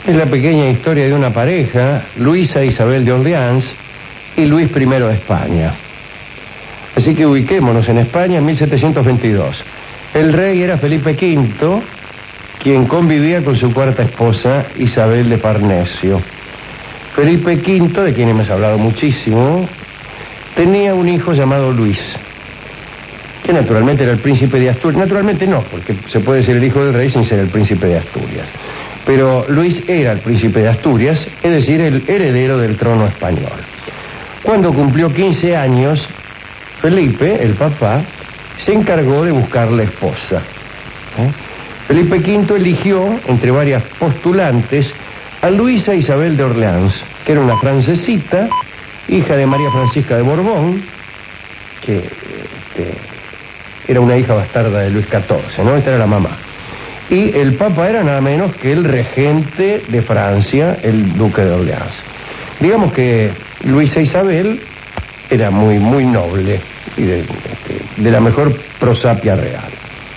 Es la pequeña historia de una pareja, Luisa Isabel de Orleans y Luis I de España. Así que ubiquémonos en España en 1722. El rey era Felipe V, quien convivía con su cuarta esposa, Isabel de Farnesio. Felipe V, de quien hemos hablado muchísimo, tenía un hijo llamado Luis, que naturalmente era el príncipe de Asturias. Naturalmente no, porque se puede ser el hijo del rey sin ser el príncipe de Asturias. Pero Luis era el príncipe de Asturias, es decir, el heredero del trono español. Cuando cumplió 15 años, Felipe, el papá, se encargó de buscarle esposa. Felipe V eligió, entre varias postulantes, a Luisa Isabel de Orleans, que era una francesita, hija de María Francisca de Borbón, que era una hija bastarda de Luis XIV, ¿no? Esta era la mamá. Y el papa era nada menos que el regente de Francia, el duque de Orleans. Digamos que Luisa Isabel era muy noble y de la mejor prosapia real.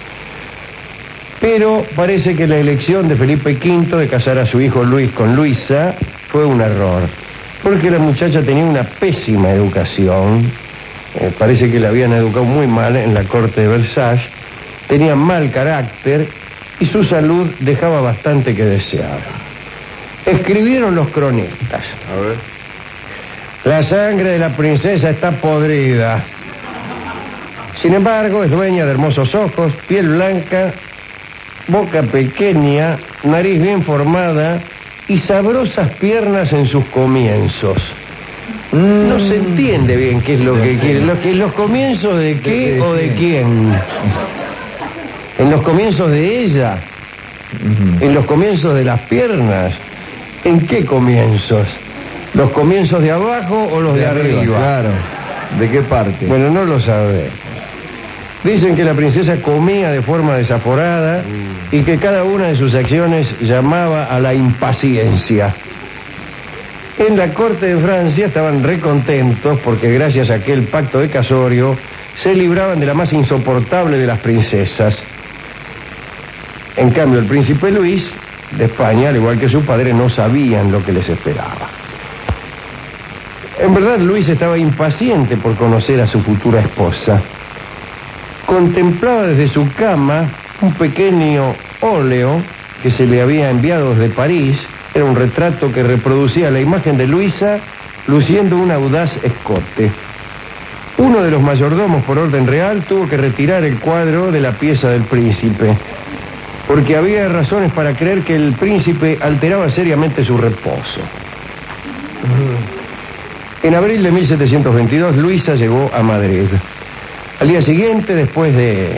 Pero parece que la elección de Felipe V de casar a su hijo Luis con Luisa fue un error, porque la muchacha tenía una pésima educación. Parece que la habían educado muy mal en la corte de Versalles, tenía mal carácter y su salud dejaba bastante que desear. Escribieron los cronistas: a ver, la sangre de la princesa está podrida. Sin embargo, es dueña de hermosos ojos, piel blanca, boca pequeña, nariz bien formada y sabrosas piernas en sus comienzos. No se entiende bien qué es lo que quiere. ¿Los comienzos de qué o de quién? ¿En los comienzos de ella? ¿En los comienzos de las piernas? ¿En qué comienzos? ¿Los comienzos de abajo o los de arriba? Claro. ¿De qué parte? Bueno, no lo sabe. Dicen que la princesa comía de forma desaforada y que cada una de sus acciones llamaba a la impaciencia. En la corte de Francia estaban recontentos porque gracias a aquel pacto de casorio se libraban de la más insoportable de las princesas. En cambio, el príncipe Luis de España, al igual que su padre, no sabían lo que les esperaba. En verdad, Luis estaba impaciente por conocer a su futura esposa. Contemplaba desde su cama un pequeño óleo que se le había enviado desde París. Era un retrato que reproducía la imagen de Luisa luciendo un audaz escote. Uno de los mayordomos, por orden real, tuvo que retirar el cuadro de la pieza del príncipe, porque había razones para creer que el príncipe alteraba seriamente su reposo. En abril de 1722, Luisa llegó a Madrid. Al día siguiente, después de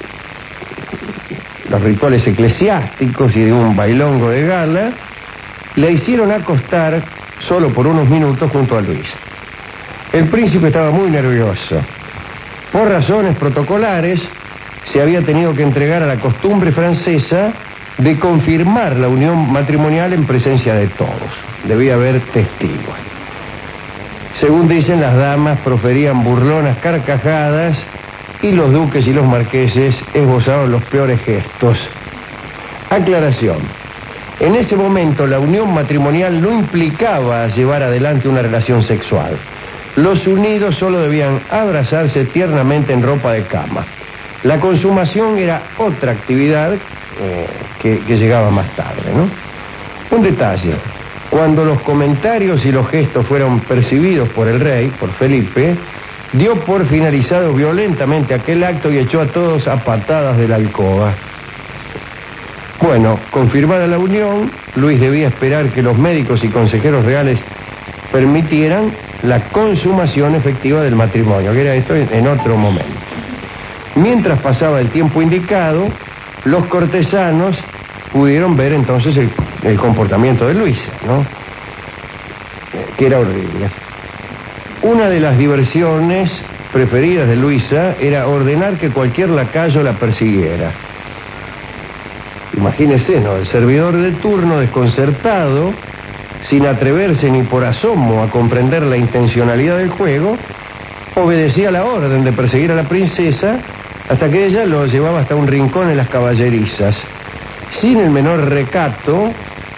los rituales eclesiásticos y de un bailongo de gala, la hicieron acostar solo por unos minutos junto a Luis. El príncipe estaba muy nervioso. Por razones protocolares, se había tenido que entregar a la costumbre francesa de confirmar la unión matrimonial en presencia de todos. Debía haber testigos. Según dicen, las damas proferían burlonas carcajadas y los duques y los marqueses esbozaban los peores gestos. Aclaración: en ese momento la unión matrimonial no implicaba llevar adelante una relación sexual. Los unidos solo debían abrazarse tiernamente en ropa de cama. La consumación era otra actividad que llegaba más tarde, ¿no? Un detalle: cuando los comentarios y los gestos fueron percibidos por el rey, por Felipe, dio por finalizado violentamente aquel acto y echó a todos a patadas de la alcoba. Bueno, confirmada la unión, Luis debía esperar que los médicos y consejeros reales permitieran la consumación efectiva del matrimonio, que era esto en otro momento. Mientras pasaba el tiempo indicado, los cortesanos pudieron ver entonces el comportamiento de Luisa, ¿no? Que era horrible. Una de las diversiones preferidas de Luisa era ordenar que cualquier lacayo la persiguiera. Imagínese, ¿no? El servidor de turno, desconcertado, sin atreverse ni por asomo a comprender la intencionalidad del juego, obedecía la orden de perseguir a la princesa hasta que ella lo llevaba hasta un rincón en las caballerizas. Sin el menor recato,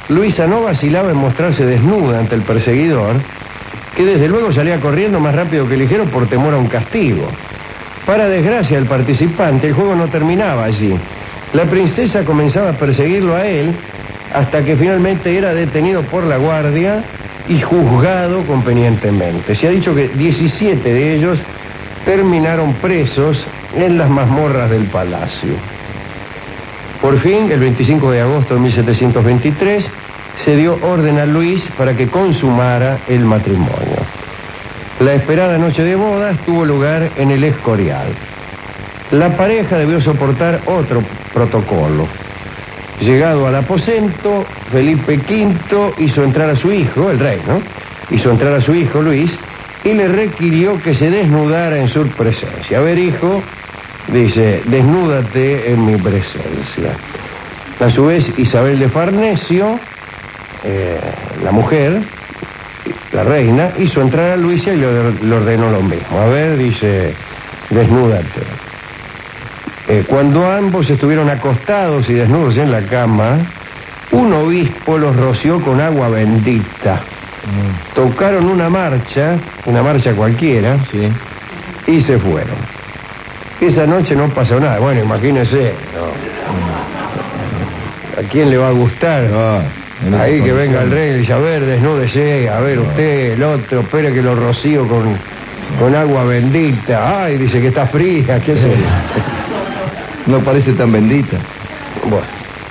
Luisa no vacilaba en mostrarse desnuda ante el perseguidor, que desde luego salía corriendo más rápido que ligero por temor a un castigo. Para desgracia del participante, el juego no terminaba allí. La princesa comenzaba a perseguirlo a él hasta que finalmente era detenido por la guardia y juzgado convenientemente. Se ha dicho que 17 de ellos terminaron presos en las mazmorras del palacio. Por fin, el 25 de agosto de 1723, se dio orden a Luis para que consumara el matrimonio. La esperada noche de bodas tuvo lugar en el Escorial. La pareja debió soportar otro protocolo. Llegado al aposento, Felipe V hizo entrar a su hijo, el rey, ¿no? Hizo entrar a su hijo, Luis, y le requirió que se desnudara en su presencia. A ver, hijo, dice, desnúdate en mi presencia. A su vez, Isabel de Farnesio, la mujer, la reina, hizo entrar a Luis y le ordenó lo mismo. A ver, dice, desnúdate. Cuando ambos estuvieron acostados y desnudos en la cama, un obispo los roció con agua bendita. Tocaron una marcha cualquiera, Sí. y se fueron. Esa noche no pasó nada. Bueno, imagínese, ¿no? ¿A quién le va a gustar? Ahí que venga el rey y dice, a ver, desnúdese, a ver usted, el otro, espere que lo rocío con agua bendita. Ay, dice que está fría, qué sé yo. No parece tan bendita. Bueno,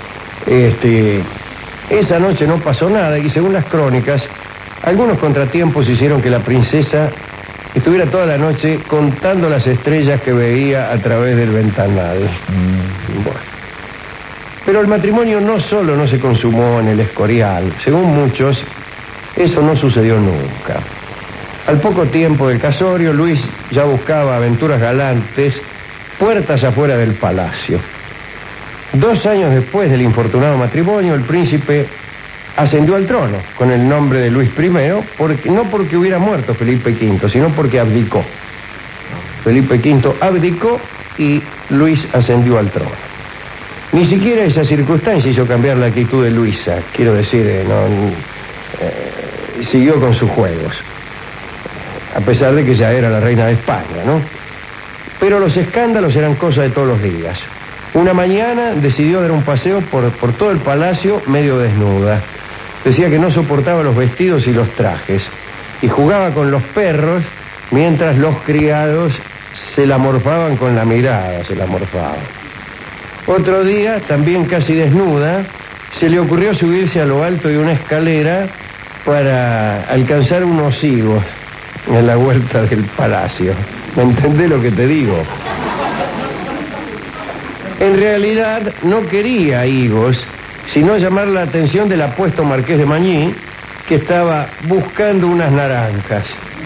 esa noche no pasó nada y según las crónicas, algunos contratiempos hicieron que la princesa estuviera toda la noche contando las estrellas que veía a través del ventanal. Bueno. Pero el matrimonio no solo no se consumó en el Escorial, según muchos, eso no sucedió nunca. Al poco tiempo del casorio, Luis ya buscaba aventuras galantes puertas afuera del palacio. 2 años después del infortunado matrimonio, el príncipe ascendió al trono con el nombre de Luis I, no porque hubiera muerto Felipe V, sino porque abdicó. Felipe V abdicó y Luis ascendió al trono. Ni siquiera esa circunstancia hizo cambiar la actitud de Luisa, quiero decir, siguió con sus juegos, a pesar de que ya era la reina de España, ¿no? Pero los escándalos eran cosa de todos los días. Una mañana decidió dar un paseo por todo el palacio medio desnuda. Decía que no soportaba los vestidos y los trajes. Y jugaba con los perros mientras los criados se la morfaban con la mirada, se la morfaban. Otro día, también casi desnuda, se le ocurrió subirse a lo alto de una escalera para alcanzar unos higos en la huerta del palacio. ¿Me entendés lo que te digo? En realidad no quería higos, sino llamar la atención del apuesto marqués de Mañí, que estaba buscando unas naranjas.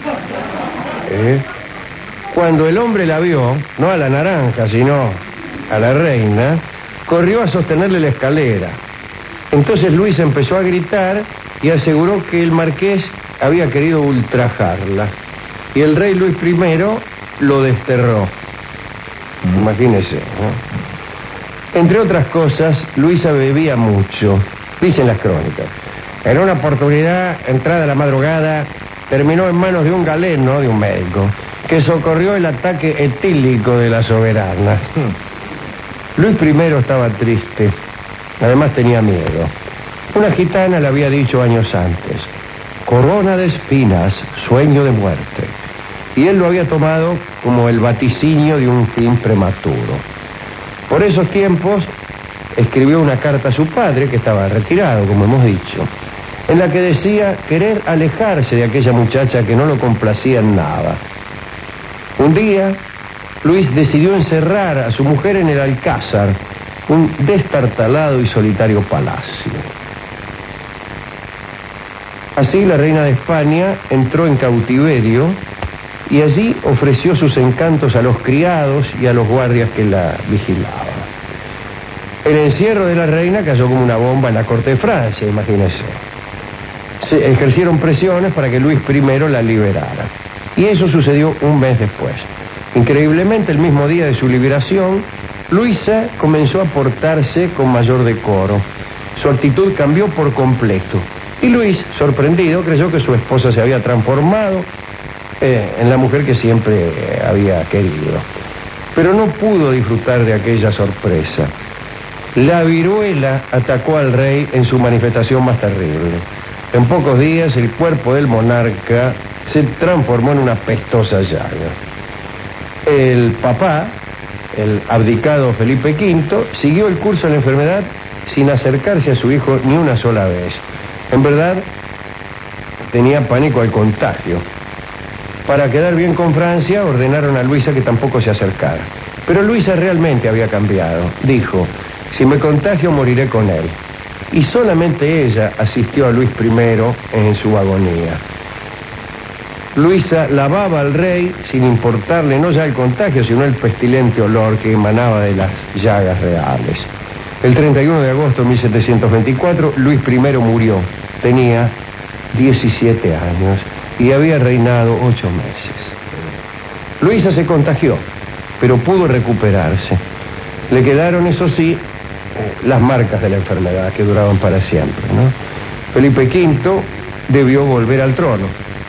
Cuando el hombre la vio, no a la naranja, sino a la reina, corrió a sostenerle la escalera. Entonces Luis empezó a gritar y aseguró que el marqués había querido ultrajarla. Y el rey Luis I lo desterró. Imagínese, ¿no? Entre otras cosas, Luisa bebía mucho, dicen las crónicas. En una oportunidad, entrada la madrugada, terminó en manos de un galeno, de un médico, que socorrió el ataque etílico de la soberana. Luis I estaba triste, además tenía miedo. Una gitana le había dicho años antes, corona de espinas, sueño de muerte. Y él lo había tomado como el vaticinio de un fin prematuro. Por esos tiempos, escribió una carta a su padre, que estaba retirado, como hemos dicho, en la que decía querer alejarse de aquella muchacha que no lo complacía en nada. Un día, Luis decidió encerrar a su mujer en el Alcázar, un destartalado y solitario palacio. Así, la reina de España entró en cautiverio y allí ofreció sus encantos a los criados y a los guardias que la vigilaban. El encierro de la reina cayó como una bomba en la corte de Francia, imagínense. Se ejercieron presiones para que Luis I la liberara. Y eso sucedió un mes después. Increíblemente, el mismo día de su liberación, Luisa comenzó a portarse con mayor decoro. su actitud cambió por completo. Y Luis, sorprendido, creyó que su esposa se había transformado en la mujer que siempre había querido. Pero no pudo disfrutar de aquella sorpresa. La viruela atacó al rey en su manifestación más terrible. En pocos días el cuerpo del monarca se transformó en una pestosa llaga. El papá, el abdicado Felipe V, siguió el curso de la enfermedad sin acercarse a su hijo ni una sola vez. En verdad, tenía pánico al contagio. Para quedar bien con Francia, ordenaron a Luisa que tampoco se acercara. Pero Luisa realmente había cambiado. Dijo, si me contagio moriré con él. Y solamente ella asistió a Luis I en su agonía. Luisa lavaba al rey sin importarle no ya el contagio, sino el pestilente olor que emanaba de las llagas reales. El 31 de agosto de 1724, Luis I murió. Tenía 17 años y había reinado 8 meses. Luisa se contagió, pero pudo recuperarse. Le quedaron, eso sí, las marcas de la enfermedad que duraban para siempre, ¿no? Felipe V debió volver al trono,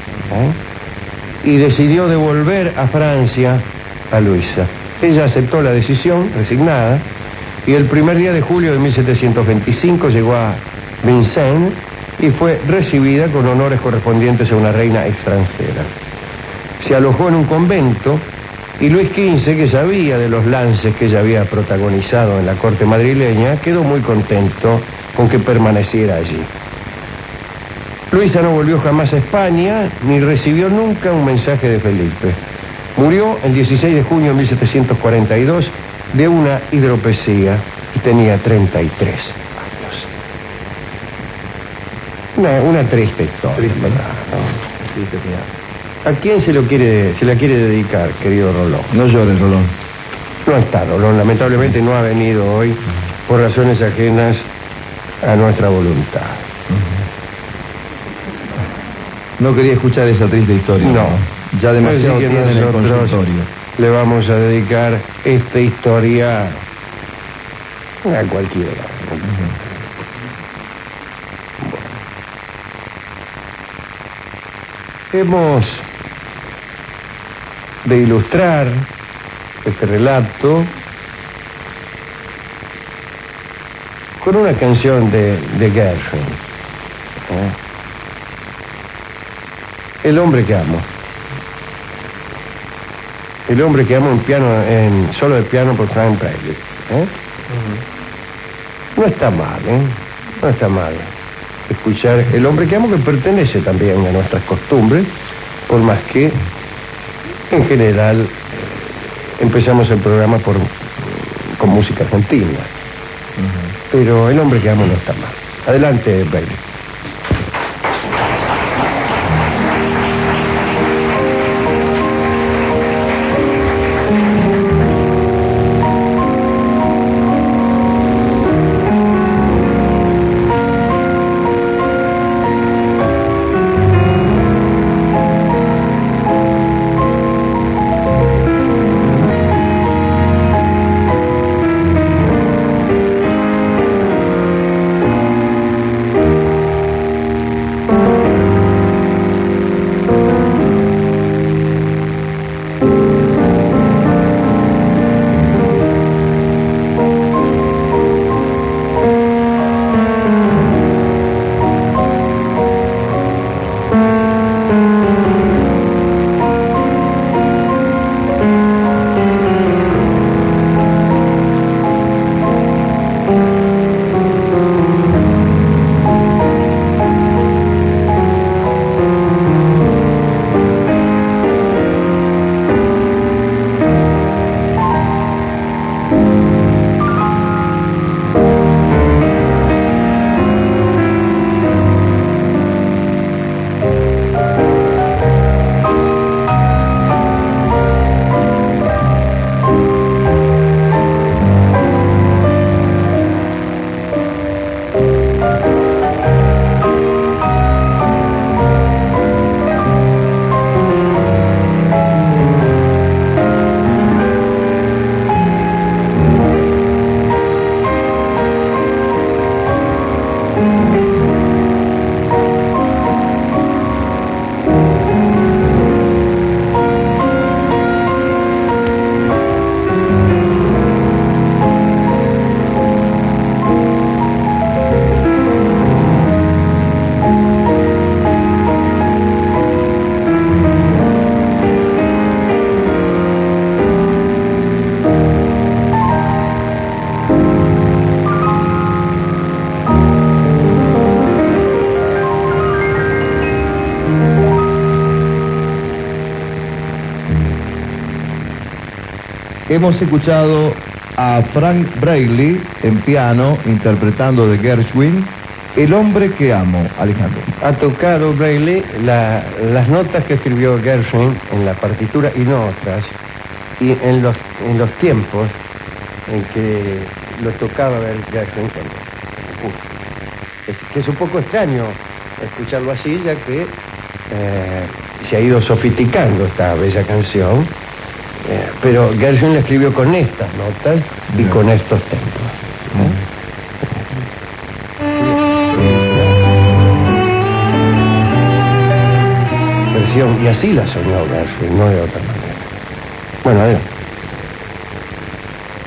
y decidió devolver a Francia a Luisa. Ella aceptó la decisión, resignada, y el primer día de julio de 1725 llegó a Vincennes y fue recibida con honores correspondientes a una reina extranjera. Se alojó en un convento y Luis XV, que sabía de los lances que ella había protagonizado en la corte madrileña, quedó muy contento con que permaneciera allí. Luisa no volvió jamás a España ni recibió nunca un mensaje de Felipe. Murió el 16 de junio de 1742 de una hidropesía y tenía 33 años. Una triste historia, ¿verdad? ¿No? ¿A quién se la quiere dedicar, querido Rolón? No llores, Rolón. No está, Rolón. Lamentablemente no ha venido hoy por razones ajenas a nuestra voluntad. No quería escuchar esa triste historia. No. Ya demasiado tiene en el consultorio. Le vamos a dedicar esta historia a cualquiera. Hemos de ilustrar este relato con una canción de Gershwin, El hombre que amo. El hombre que amo en solo de piano por Frank Presley. No está mal, no está mal escuchar El hombre que amo, que pertenece también a nuestras costumbres, por más que en general empezamos el programa con música argentina. Pero El hombre que amo no está mal. Adelante, Bailey. Hemos escuchado a Frank Braille en piano interpretando de Gershwin El hombre que amo, Alejandro. Ha tocado Braille las notas que escribió Gershwin en la partitura y no otras, y en los tiempos en que los tocaba Gershwin. Que es un poco extraño escucharlo así, ya que se ha ido sofisticando esta bella canción, pero Gershwin la escribió con estas notas y con estos tempos. Y así la soñó Gershwin, no de otra manera. Bueno, adelante.